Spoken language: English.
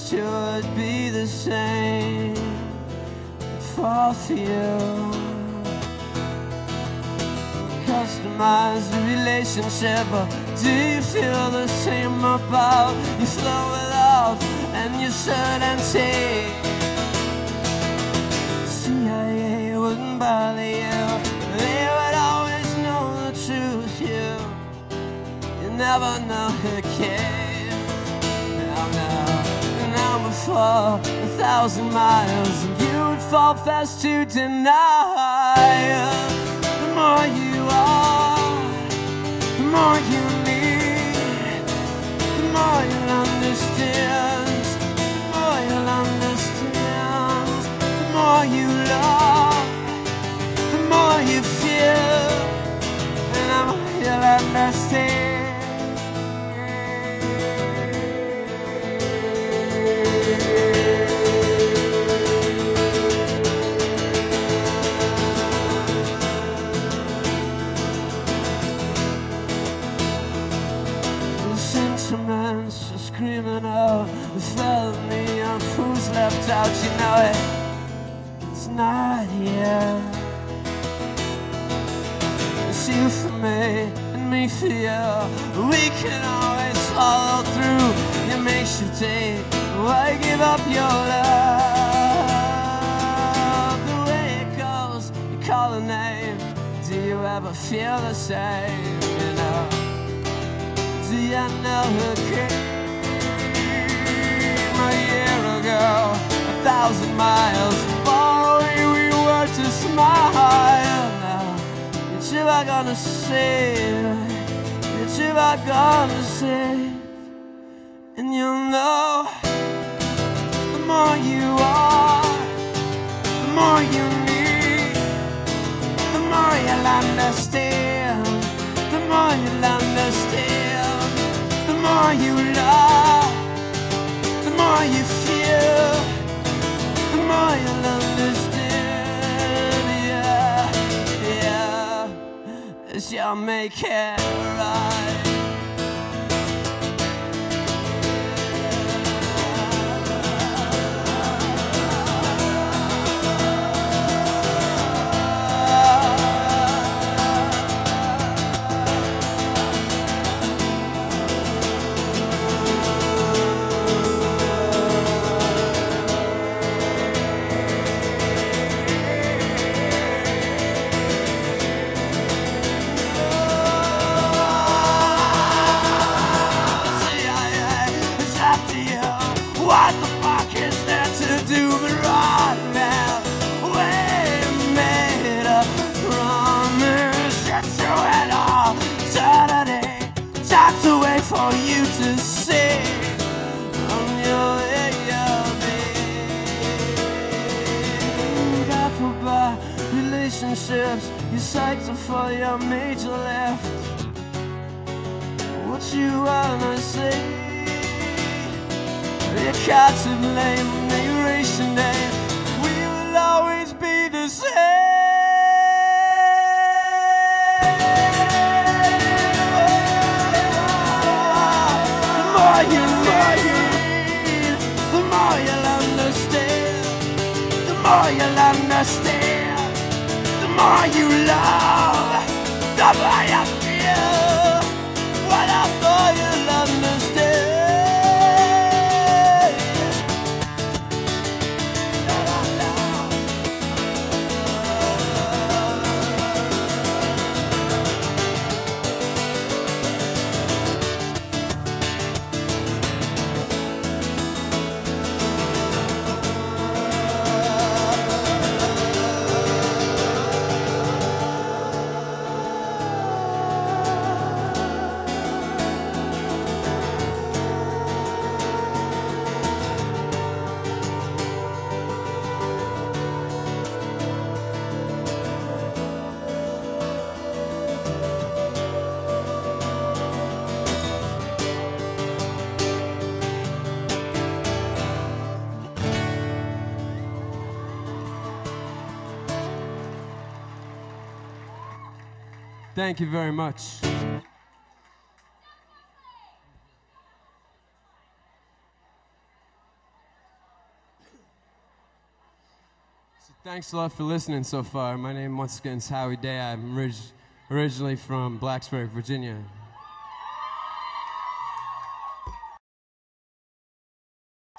should be the same for you. Customize the relationship, or do you feel the same about you flow it off and you certainty? CIA wouldn't bother you, they would always know the truth. You never know who came. Now before 1,000 miles, you would fall fast to deny. The more you are, the more you need, the more you'll understand, the more you'll understand, the more you love, the more you feel, and the more you'll understand. Sentiments are screaming out, felt me of who's left out. You know it's not here. It's you for me and me for you. We can always follow through. You makeshift day, why give up your love? The way it goes, you call a name. Do you ever feel the same? You know, do you know who came a year ago, 1,000 miles far away? We were to smile. Now it's you I'm gonna save, it's you I'm gonna save. And you'll know, the more you are, the more you need, the more you'll understand, the more you'll understand, the more you love, the more you feel, the more you'll understand. Yeah, yeah, as you'll make it right. What the fuck is there to do but right now? We made a promise, get through it all. Saturday, time to wait for you to see on your ALB. Doubtful by relationships, you psyched up for your major left. What you wanna say? You're caught to blame on the erasure day. We will always be the same. The more you need, the more you'll understand, the more you'll understand, the more you love, the more you feel. What I thought you'll understand. Thank you very much. Thanks a lot for listening so far. My name once again is Howie Day. I'm originally from Blacksburg, Virginia.